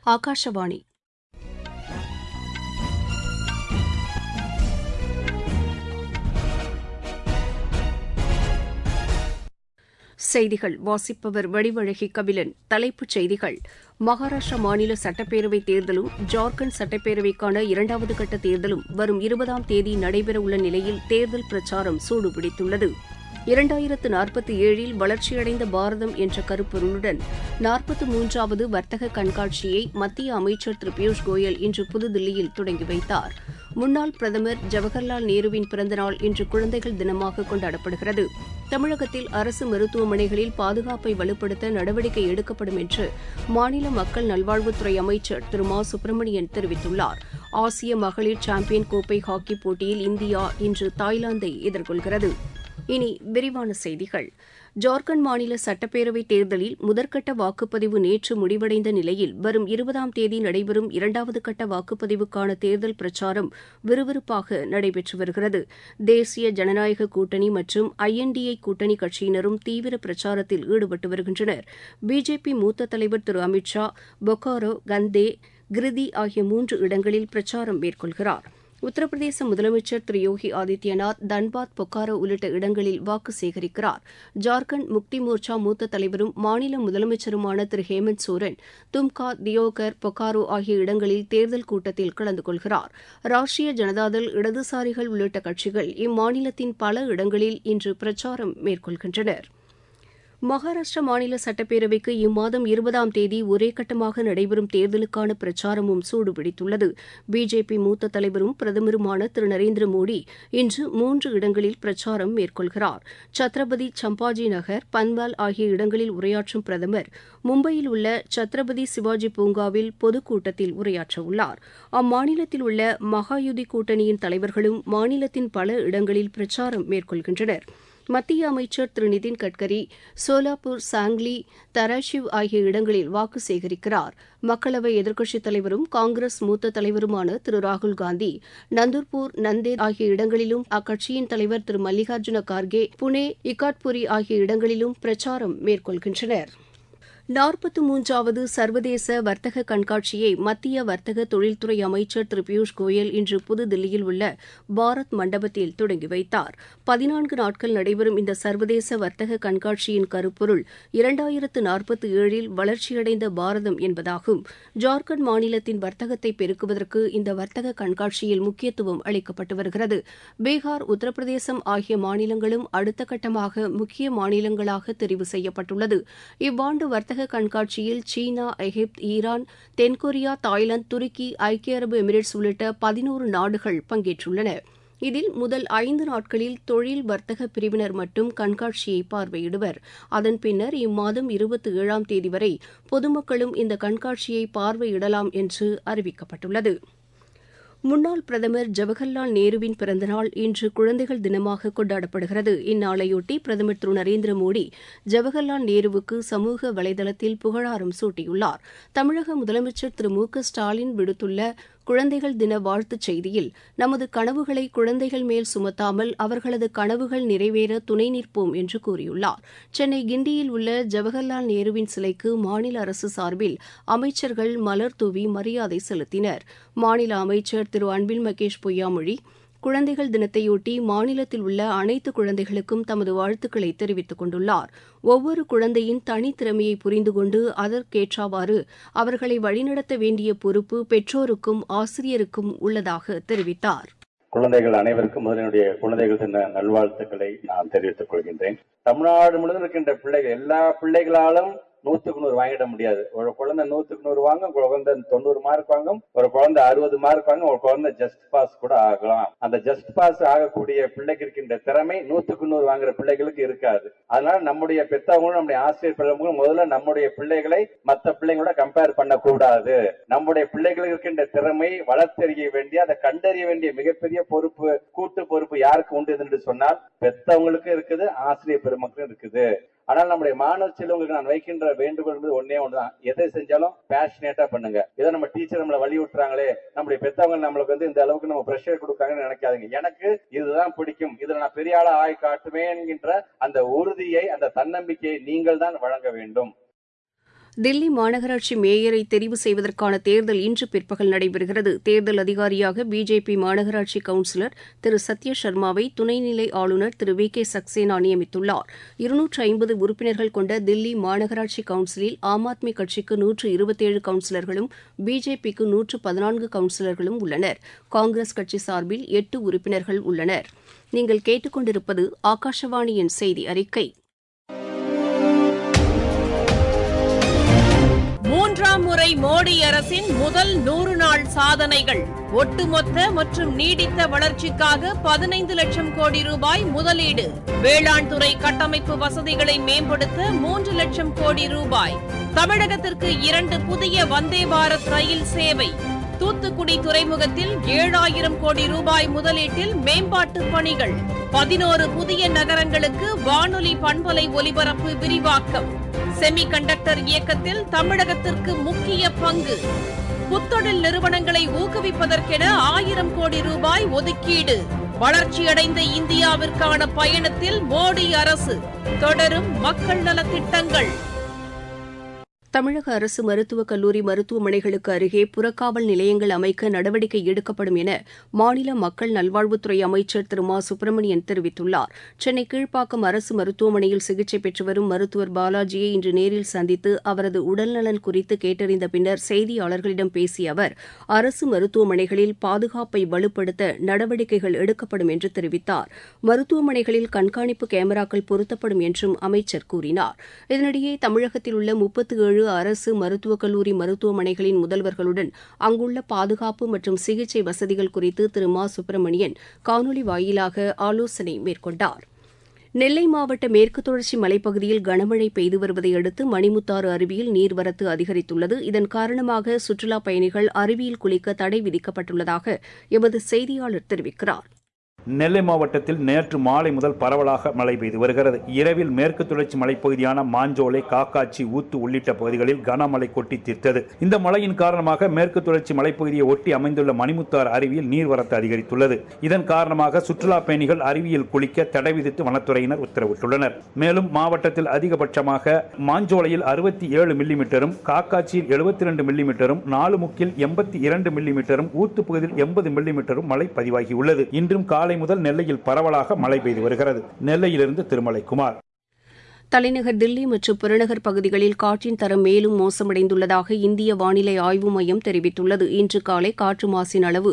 ஆகாஷவாணி செய்திகள் வாசிப்பவர் வடிவழகி கபிலன். தலைப்புச் செய்திகள்: மகாராஷ்டிரா மாநில சட்டப்பேரவைத் தேர்தலும் ஜார்க்கண்ட் சட்டப்பேரவைக்கான இரண்டாவது கட்ட தேர்தலும் வரும் 20ஆம் தேதி நடைபெறவுள்ள நிலையில் தேர்தல் பிரச்சாரம் சூடுபிடித்துள்ளது. 2047இல் வளர்ச்சியடைந்த பாரதம் என்ற கருப்பொருளுடன் 43வது வர்த்தக கண்காட்சியை மத்திய அமைச்சர் திரு பியூஷ் கோயல் இன்று புதுதில்லியில் தொடங்கி வைத்தார். முன்னாள் பிரதமர் ஜவஹர்லால் நேருவின் பிறந்தநாள் இன்று குழந்தைகள் தினமாக கொண்டாடப்படுகிறது. தமிழகத்தில் அரசு மருத்துவமனைகளில் பாதுகாப்பை வலுப்படுத்த நடவடிக்கை எடுக்கப்படும் என்று மாநில மக்கள் நல்வாழ்வுத்துறை அமைச்சர் திரு மா சுப்பிரமணியன் தெரிவித்துள்ளார். ஆசிய மகளிர் சாம்பியன் கோப்பை ஹாக்கிப் போட்டியில் இந்தியா இன்று தாய்லாந்தை எதிர்கொள்கிறது. இனி விரிவான செய்திகள். ஜார்க்கண்ட் மாநில சட்டப்பேரவைத் தேர்தலில் முதற்கட்ட வாக்குப்பதிவு நேற்று முடிவடைந்த நிலையில் வரும் 20ஆம் தேதி நடைபெறும் இரண்டாவது கட்ட வாக்குப்பதிவுக்கான தேர்தல் பிரச்சாரம் விறுவிறுப்பாக நடைபெற்று வருகிறது. தேசிய ஜனநாயக கூட்டணி மற்றும் INDA கூட்டணி கட்சியினரும் தீவிர பிரச்சாரத்தில் ஈடுபட்டு வருகின்றனர். பிஜேபி மூத்த தலைவர் திரு அமித் ஷா பொக்காரோ, கந்தே, கிரிதி ஆகிய 3 இடங்களில் பிரச்சாரம் மேற்கொள்கிறார். உத்தரப்பிரதேச முதலமைச்சர் திரு யோகி ஆதித்யநாத் தன்பாத், பொக்காரோ உள்ளிட்ட இடங்களில் வாக்கு சேகரிக்கிறார். ஜார்க்கண்ட் முக்தி மோர்ச்சா மூத்த தலைவரும் மாநில முதலமைச்சருமான திரு ஹேமந்த் சோரன் தும்கா, தியோகர், பொக்காரோ ஆகிய இடங்களில் தேர்தல் கூட்டத்தில் கலந்து கொள்கிறார். ராஷ்டிரிய ஜனதாதள், இடதுசாரிகள் உள்ளிட்ட கட்சிகள் இம்மாநிலத்தின் பல இடங்களில் இன்று பிரச்சாரம் மேற்கொள்கின்றனர். மகாராஷ்டிரா மாநில சட்டப்பேரவைக்கு இம்மாதம் 20ஆம் தேதி ஒரே கட்டமாக நடைபெறும் தேர்தலுக்கான பிரச்சாரமும் சூடுபிடித்துள்ளது. பிஜேபி மூத்த தலைவரும் பிரதமருமான திரு நரேந்திர மோடி இன்று 3 இடங்களில் பிரச்சாரம் மேற்கொள்கிறார். சத்ரபதி சம்பாஜி நகர், பன்வால் ஆகிய இடங்களில் உரையாற்றும் பிரதமர் மும்பையில் உள்ள சத்ரபதி சிவாஜி பூங்காவில் பொதுக்கூட்டத்தில் உரையாற்றவுள்ளார். அம்மாநிலத்தில் உள்ள மகாயுதி கூட்டணியின் தலைவர்களும் மாநிலத்தின் பல இடங்களில் பிரச்சாரம் மேற்கொள்கின்றனர். மத்திய அமைச்சர் திரு நிதின் கட்கரி சோலாப்பூர், சாங்லி, தராஷிவ் ஆகிய இடங்களில் வாக்கு சேகரிக்கிறார். மக்களவை எதிர்க்கட்சித் தலைவரும் காங்கிரஸ் மூத்த தலைவருமான திரு ராகுல்காந்தி நந்தூர்பூர், நந்தேத் ஆகிய இடங்களிலும், அக்கட்சியின் தலைவர் திரு மல்லிகார்ஜுன கார்கே புனே, இகாட்புரி ஆகிய இடங்களிலும் பிரச்சாரம் மேற்கொள்கின்றனர். 43வது சர்வதேச வர்த்தக கண்காட்சியை மத்திய வர்த்தக தொழில்துறை அமைச்சர் திரு பியூஷ் கோயல் இன்று புதுதில்லியில் உள்ள பாரத் மண்டபத்தில் தொடங்கி வைத்தார். 14 நாட்கள் நடைபெறும் இந்த சர்வதேச வர்த்தக கண்காட்சியின் கருப்பொருள் 2047இல் வளர்ச்சியடைந்த பாரதம் என்பதாகும். ஜார்க்கண்ட் மாநிலத்தின் வர்த்தகத்தை பெருக்குவதற்கு இந்த வர்த்தக கண்காட்சியில் முக்கியத்துவம் அளிக்கப்பட்டு வருகிறது. பீகார், உத்தரப்பிரதேசம் ஆகிய மாநிலங்களும் அடுத்த கட்டமாக முக்கிய மாநிலங்களாக தெரிவு செய்யப்பட்டுள்ளது. இவ்வாண்டு வர்த்தக கண்காட்சியில் சீனா, எகிப்து, ஈரான், தென்கொரியா, தாய்லாந்து, துருக்கி, ஐக்கிய அரபு எமிரேட்ஸ் உள்ளிட்ட 11 நாடுகள் பங்கேற்றுள்ளன. இதில் முதல் 5 நாட்களில் தொழில் வர்த்தக பிரிவினர் மட்டும் கண்காட்சியை பார்வையிடுவர். அதன் பின்னர் இம்மாதம் 27ஆம் தேதி வரை பொதுமக்களும் இந்த கண்காட்சியை பார்வையிடலாம் என்று அறிவிக்கப்பட்டுள்ளது. முன்னாள் பிரதமர் ஜவஹர்லால் நேருவின் பிறந்தநாள் இன்று குழந்தைகள் தினமாக கொண்டாடப்படுகிறது. இந்நாளையொட்டி பிரதமர் திரு நரேந்திர மோடி ஜவஹர்லால் நேருவுக்கு சமூக வலைதளத்தில் புகழாரம் சூட்டியுள்ளார். தமிழக முதலமைச்சர் திரு மு.க.ஸ்டாலின் விடுத்துள்ள குழந்தைகள் தின வாழ்த்துச் செய்தியில், நமது கனவுகளை குழந்தைகள் மேல் சுமத்தாமல் அவர்களது கனவுகள் நிறைவேற துணை நிற்போம் என்று கூறியுள்ளார். சென்னை கிண்டியில் உள்ள ஜவஹர்லால் நேருவின் சிலைக்கு மாநில அரசு சார்பில் அமைச்சர்கள் மலர் தூவி மரியாதை செலுத்தினர். மாநில அமைச்சர் திரு அன்பில் மகேஷ் பொய்யாமொழி குழந்தைகள் தினத்தையொட்டி மாநிலத்தில் உள்ள அனைத்து குழந்தைகளுக்கும் தமது வாழ்த்துக்களை தெரிவித்துக் கொண்டுள்ளார். ஒவ்வொரு குழந்தையின் தனித்திறமையை புரிந்து கொண்டு அதற்கேற்றவாறு அவர்களை வழிநடத்த வேண்டிய பொறுப்பு பெற்றோருக்கும் ஆசிரியருக்கும் உள்ளதாக தெரிவித்தார். குழந்தைகள் அனைவருக்கும் முதலினுடைய குழந்தைகள் தின நல்வாழ்த்துக்களை நான் தெரிவித்துக் கொள்கின்றேன். தமிழ்நாடு முழுவதும் இருக்கின்ற பிள்ளைகள், எல்லா பிள்ளைகளாலும் 100க்கு 100 வாங்கிட முடியாது. ஒரு குழந்தை 100க்கு 100 வாங்கும், ஒரு குழந்தை 90 மார்க் வாங்கும், ஒரு குழந்தை 60 மார்க் வாங்கும், ஒரு குழந்தை ஜஸ்ட் பாஸ் கூட ஆகலாம். அந்த ஜஸ்ட் பாஸ் ஆகக்கூடிய பிள்ளைக்கு இருக்கின்ற திறமை 100க்கு 100 வாங்குற பிள்ளைகளுக்கு இருக்காது. அதனால நம்முடைய பெற்றவங்களும் நம்முடைய ஆசிரியர் பிள்ளைகளும் முதல்ல நம்முடைய பிள்ளைகளை மற்ற பிள்ளைங்களோட கம்பேர் பண்ணக்கூடாது. நம்முடைய பிள்ளைகளுக்கு இருக்கின்ற திறமை வளர்த்தறிய வேண்டிய, அதை கண்டறிய வேண்டிய மிகப்பெரிய பொறுப்பு, கூட்டு பொறுப்பு யாருக்கு உண்டு என்று சொன்னால் பெற்றவங்களுக்கு இருக்குது, ஆசிரியர் பெருமக்களும் இருக்குது. ஆனால் நம்முடைய மாணவ செல்வங்களுக்கு நான் வைக்கின்ற வேண்டுகோள் என்பது ஒன்னே ஒன்றுதான். எதை செஞ்சாலும் பேஷனேட்டா பண்ணுங்க. ஏதோ நம்ம டீச்சர் நம்மளை வழி விட்டுறாங்களே, நம்முடைய பெற்றவங்க நம்மளுக்கு இந்த அளவுக்கு நம்ம பிரஷர் கொடுக்காங்கன்னு நினைக்காதீங்க. எனக்கு இதுதான் பிடிக்கும், இதுல நான் பெரிய ஆளா ஆய் காட்டுவேன் என்கின்ற அந்த உறுதியை, அந்த தன்னம்பிக்கையை நீங்கள் தான் வழங்க வேண்டும். தில்லி மாநகராட்சி மேயரை தெரிவு செய்வதற்கான தேர்தல் இன்று பிற்பகல் நடைபெறுகிறது. தேர்தல் அதிகாரியாக பிஜேபி மாநகராட்சி கவுன்சிலர் திரு சத்ய சர்மாவை துணைநிலை ஆளுநர் திரு வி கே சக்சேனா நியமித்துள்ளார். 250 உறுப்பினர்கள் கொண்ட தில்லி மாநகராட்சி கவுன்சிலில் ஆம் ஆத்மி கட்சிக்கு 127 கவுன்சிலர்களும் பிஜேபிக்கு 114 கவுன்சிலர்களும் உள்ளனர். காங்கிரஸ் கட்சி சார்பில் 8 உறுப்பினர்கள் உள்ளனர். நீங்கள் கேட்டுக்கொண்டிருப்பது ஆகாஷவாணியின் செய்தி அறிக்கை. மூன்றாம் முறை மோடி அரசின் முதல் 100 நாள் சாதனைகள். ஒட்டுமொத்த மற்றும் நீடித்த வளர்ச்சிக்காக 15 லட்சம் கோடி ரூபாய் முதலீடு. வேளாண் துறை கட்டமைப்பு வசதிகளை மேம்படுத்த 3 லட்சம் கோடி ரூபாய். தமிழகத்திற்கு 2 புதிய வந்தே பாரத் ரயில் சேவை. தூத்துக்குடி துறைமுகத்தில் 7000 கோடி ரூபாய் முதலீட்டில் மேம்பாட்டு பணிகள். 11 புதிய நகரங்களுக்கு வானொலி பண்பலை ஒலிபரப்பு விரிவாக்கம். செமி கண்டக்டர் இயக்கத்தில் தமிழகத்திற்கு முக்கிய பங்கு. புத்தொழில் நிறுவனங்களை ஊக்குவிப்பதற்கென 1000 கோடி ரூபாய் ஒதுக்கீடு. வளர்ச்சியடைந்த இந்தியாவிற்கான பயணத்தில் மோடி அரசு. தொடரும் மக்கள் நலத்திட்டங்கள். தமிழக அரசு மருத்துவக் கல்லூரி மருத்துவமனைகளுக்கு அருகே புறக்காவல் நிலையங்கள் அமைக்க நடவடிக்கை எடுக்கப்படும் என மாநில மக்கள் நல்வாழ்வுத்துறை அமைச்சர் திரு மா சுப்பிரமணியன் தெரிவித்துள்ளார். சென்னை கீழ்ப்பாக்கம் அரசு மருத்துவமனையில் சிகிச்சை பெற்று வரும் மருத்துவர் பாலாஜியை இன்று நேரில் சந்தித்து அவரது உடல்நலன் குறித்து கேட்டறிந்த பின்னர் செய்தியாளர்களிடம் பேசிய அவர், அரசு மருத்துவமனைகளில் பாதுகாப்பை வலுப்படுத்த நடவடிக்கைகள் எடுக்கப்படும் என்று தெரிவித்தார். மருத்துவமனைகளில் கண்காணிப்பு கேமராக்கள் பொருத்தப்படும் என்றும் அமைச்சர் கூறினார். இதனிடையே தமிழகத்தில் உள்ள 37 அரசு மருத்துவக் கல்லூரி மருத்துவமனைகளின் முதல்வர்களுடன் அங்குள்ள பாதுகாப்பு மற்றும் சிகிச்சை வசதிகள் குறித்து திரு மா சுப்பிரமணியன் காணொலி வாயிலாக ஆலோசனை மேற்கொண்டார். நெல்லை மாவட்ட மேற்கு தொடர்ச்சி மலைப்பகுதியில் கனமழை பெய்து வருவதை அடுத்து மணிமுத்தாறு அருவியில் நீர்வரத்து அதிகரித்துள்ளது. இதன் காரணமாக சுற்றுலாப் பயணிகள் அருவியில் குளிக்க தடை விதிக்கப்பட்டுள்ளதாக எமது செய்தியாளர் தெரிவிக்கிறார். நெல்லை மாவட்டத்தில் நேற்று மாலை முதல் பரவலாக மழை பெய்து வருகிறது. இரவில் மேற்கு தொடர்ச்சி மலைப்பகுதியான மாஞ்சோலை, காக்காட்சி, ஊத்து உள்ளிட்ட பகுதிகளில் கனமழை கொட்டி தீர்த்தது. இந்த மழையின் காரணமாக மேற்கு தொடர்ச்சி மலைப்பகுதியை ஒட்டி அமைந்துள்ள மணிமுத்தாறு அருவியில் நீர்வரத்து அதிகரித்துள்ளது. இதன் காரணமாக சுற்றுலா பயணிகள் அருவியில் குளிக்க தடை விதித்து வனத்துறையினர் உத்தரவிட்டுள்ளனர். மேலும் மாவட்டத்தில் அதிகபட்சமாக மாஞ்சோலையில் 67 மில்லிமீட்டரும், காக்காட்சியில் 72 மில்லிமீட்டரும், நாலுமுக்கில் 82 மில்லிமீட்டரும், ஊத்து பகுதியில் 80 மில்லிமீட்டரும் மழை பதிவாகியுள்ளது. இன்றும் காலை முதல் நெல்லையில் பரவலாக மழை பெய்து வருகிறது. நெல்லையிலிருந்து திருமலைக்குமார். தலைநகர் தில்லி மற்றும் புறநகர் பகுதிகளில் காற்றின் தரம் மேலும் மோசமடைந்துள்ளதாக இந்திய வானிலை ஆய்வு மையம் தெரிவித்துள்ளது. இன்று காலை காற்று மாசின் அளவு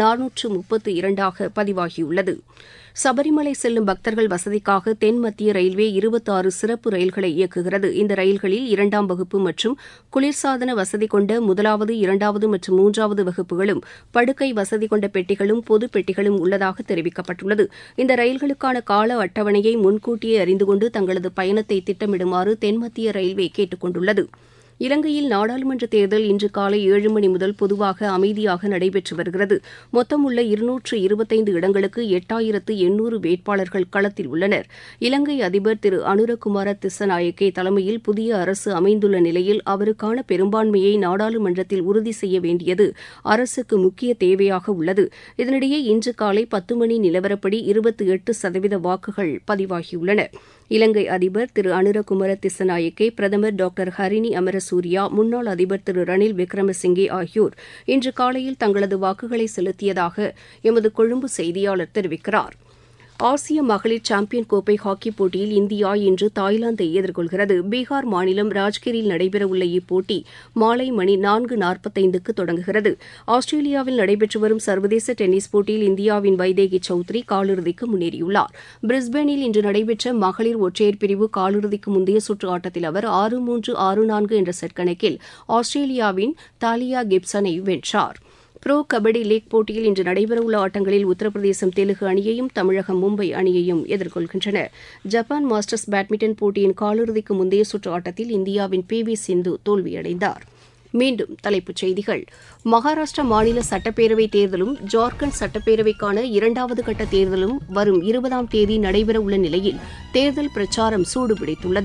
432 பதிவாகியுள்ளது. சபரிமலை செல்லும் பக்தர்கள் வசதிக்காக தென் மத்திய ரயில்வே 26 சிறப்பு ரயில்களை இயக்குகிறது. இந்த ரயில்களில் 2ஆம் வகுப்பு மற்றும் குளிர்சாதன வசதி கொண்ட 1வது, 2வது மற்றும் 3வது வகுப்புகளும், படுக்கை வசதி கொண்ட பெட்டிகளும், பொது பெட்டிகளும் உள்ளதாக தெரிவிக்கப்பட்டுள்ளது. இந்த ரயில்களுக்கான கால அட்டவணையை முன்கூட்டியே அறிந்து கொண்டு தங்களது பயணத்தை திட்டமிடுமாறு தென்மத்திய ரயில்வே கேட்டுக் கொண்டுள்ளது. இலங்கையில் நாடாளுமன்ற தேர்தல் இன்று காலை 7 மணி முதல் பொதுவாக அமைதியாக நடைபெற்று வருகிறது. மொத்தம் உள்ள 225 இடங்களுக்கு 8800 வேட்பாளர்கள் களத்தில் உள்ளனர். இலங்கை அதிபர் திரு அனுரகுமார திஸ்ஸநாயக்கே தலைமையில் புதிய அரசு அமைந்துள்ள நிலையில் அவருக்கான பெரும்பான்மையை நாடாளுமன்றத்தில் உறுதி செய்ய வேண்டியது அரசுக்கு முக்கிய தேவையாக உள்ளது. இதனிடையே இன்று காலை 10 மணி நிலவரப்படி 28% வாக்குகள் பதிவாகியுள்ளன. இலங்கை அதிபர் திரு அனுரகுமார திஸ்ஸநாயக்கே, பிரதமர் டாக்டர் ஹரினி அமரசூரியா, முன்னாள் அதிபர் திரு ரணில் விக்ரமசிங்கே ஆகியோர் இன்று காலையில் தங்களது வாக்குகளை செலுத்தியதாக எமது கொழும்பு செய்தியாளர் தெரிவிக்கிறார். ஆசிய மகளிர் சாம்பியன் கோப்பை ஹாக்கிப் போட்டியில் இந்தியா இன்று தாய்லாந்தை எதிர்கொள்கிறது. பீகார் மாநிலம் ராஜ்கிரில் நடைபெறவுள்ள இப்போட்டி மாலை மணி 4:45க்கு தொடங்குகிறது. ஆஸ்திரேலியாவில் நடைபெற்று வரும் சர்வதேச டென்னிஸ் போட்டியில் இந்தியாவின் வைதேகி சௌத்ரி காலிறுதிக்கு முன்னேறியுள்ளார். பிரிஸ்பேனில் இன்று நடைபெற்ற மகளிர் ஒற்றையர் பிரிவு காலிறுதிக்கு முந்தைய சுற்று ஆட்டத்தில் அவர் 6-3, 6-4 என்ற செட் கணக்கில் ஆஸ்திரேலியாவின் தாலியா கிப்சனை வென்றார். புரோ கபடி லீக் போட்டியில் இன்று நடைபெறவுள்ள ஆட்டங்களில் உத்தரப்பிரதேசம் தெலுங்கு அணியையும், தமிழகம் மும்பை அணியையும் எதிர்கொள்கின்றன. ஜப்பான் மாஸ்டர்ஸ் பேட்மிண்டன் போட்டியின் காலிறுதிக்கு முந்தைய சுற்று ஆட்டத்தில் இந்தியாவின் PV சிந்து தோல்வியடைந்தார். மீண்டும் தலைப்புச் செய்திகள். மகாராஷ்டிரா மாநில சட்டப்பேரவைத் தேர்தலும் ஜார்க்கண்ட் சட்டப்பேரவைக்கான 2வது கட்ட தேர்தலும் வரும் 20ஆம் தேதி நடைபெறவுள்ள நிலையில் தேர்தல் பிரச்சாரம் சூடுபிடித்துள்ளது.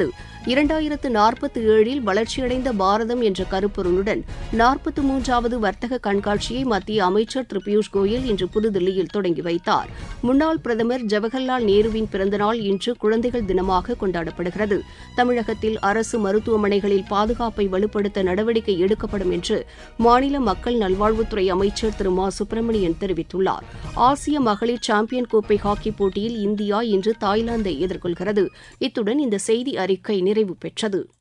2047 வளர்ச்சியடைந்த பாரதம் என்ற கருப்பொருளுடன் 43வது வர்த்தக கண்காட்சியை மத்திய அமைச்சர் திரு பியூஷ் கோயல் இன்று புதுதில்லியில் தொடங்கி வைத்தார். முன்னாள் பிரதமர் ஜவஹர்லால் நேருவின் பிறந்தநாள் இன்று குழந்தைகள் தினமாக கொண்டாடப்படுகிறது. தமிழகத்தில் அரசு மருத்துவமனைகளில் பாதுகாப்பை வலுப்படுத்த நடவடிக்கை எடுக்கப்படும் என்று மாநில மக்கள் நல்வாழ்வுத்துறை அமைச்சர் திரு மா சுப்பிரமணியன் தெரிவித்துள்ளார். ஆசிய மகளிர் சாம்பியன் கோப்பை ஹாக்கி போட்டியில் இந்தியா இன்று தாய்லாந்தை எதிர்கொள்கிறது. இத்துடன் இந்த செய்தி அறிக்கை நிறைவு பெற்றது.